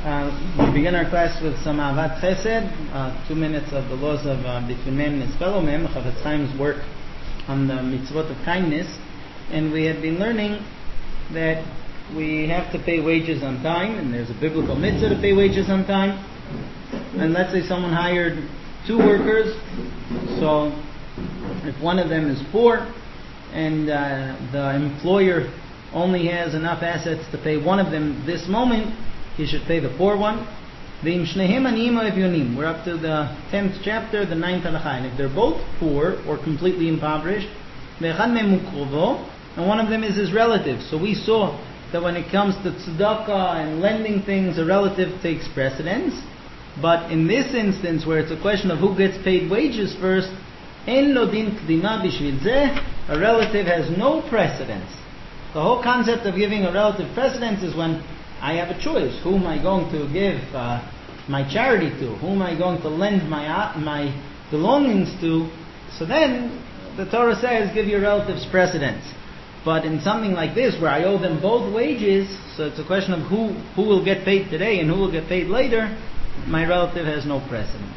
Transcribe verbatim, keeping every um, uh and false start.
Uh, we begin our class with some Avat Chesed, uh, two minutes of the laws of uh, between man and his fellow man, Chafetz Chaim's work on the mitzvot of kindness. And we have been learning that we have to pay wages on time, and there's a biblical mitzvah to pay wages on time. And let's say someone hired two workers, so if one of them is poor and uh, the employer only has enough assets to pay one of them this moment, he should pay the poor one. We're up to the tenth chapter, the ninth halakha. And if they're both poor or completely impoverished, and one of them is his relative. So we saw that when it comes to tzedakah and lending things, a relative takes precedence. But in this instance, where it's a question of who gets paid wages first, a relative has no precedence. The whole concept of giving a relative precedence is when I have a choice. Who am I going to give uh, my charity to? Who am I going to lend my uh, my belongings to? So then the Torah says give your relatives precedence. But in something like this where I owe them both wages, so it's a question of who, who will get paid today and who will get paid later, my relative has no precedence.